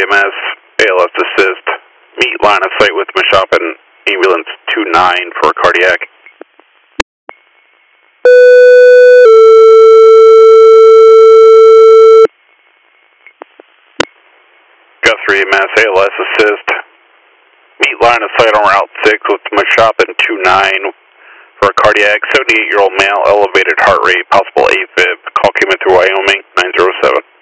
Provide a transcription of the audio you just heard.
EMS, ALS assist, meet line of sight with Mashopin, ambulance 29 for cardiac. Guthrie EMS, ALS assist, meet line of sight on Route 6 with Mashopin 29 for cardiac, 78-year-old male, elevated heart rate, possible AFib, call came in through Wyoming, 907.